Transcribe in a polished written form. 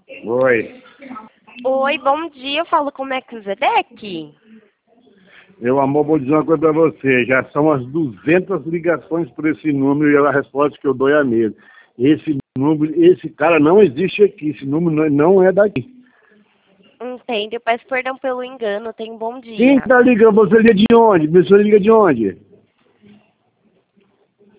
Oi. Oi, bom dia. Eu falo com o Melquisedeque. Meu amor, vou dizer uma coisa pra você. Já são as 200 ligações por esse número e a resposta que eu dou é a mesma. Esse número, esse cara não existe aqui. Esse número não é daqui. Entende? Eu peço perdão pelo engano. Tenha um bom dia. Quem tá ligando? Você liga de onde? Você liga de onde?